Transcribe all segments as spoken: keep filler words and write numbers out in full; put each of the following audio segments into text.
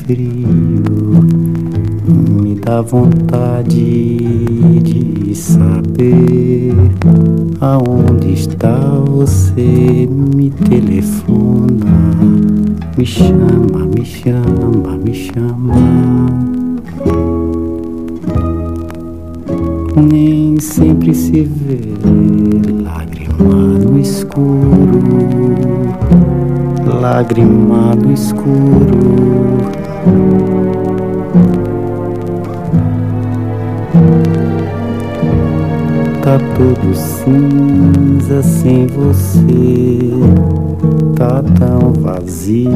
frio. Me dá vontade de saber aonde está você. Me telefona, me chama, me chama, me chama. Nem sempre se vê lágrima no escuro, lágrima no escuro. Tá tudo cinza sem você, tá tão vazio.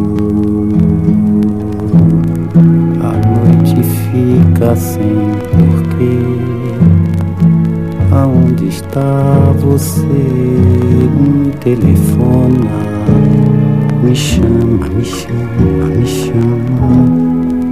A noite fica sem porquê. Aonde está você? Me telefona, me chama, me chama, me chama.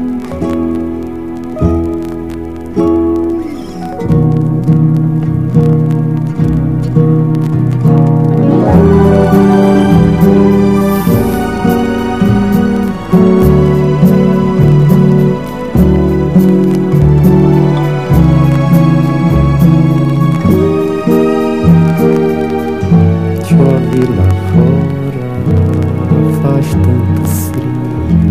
Chove lá fora, faz tanto frio.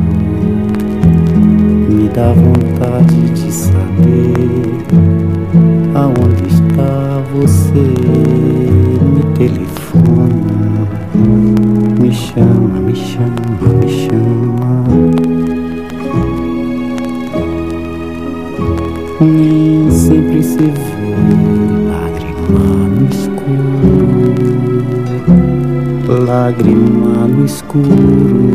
Me dá vontade de saber aonde está você. Me telefona, me chama, me chama, me chama. Nem sempre se vê lágrima no escuro, lágrima no escuro.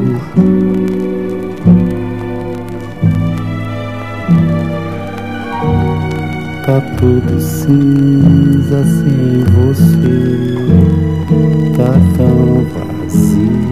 Tá tudo cinza sem você, tá tão vazio.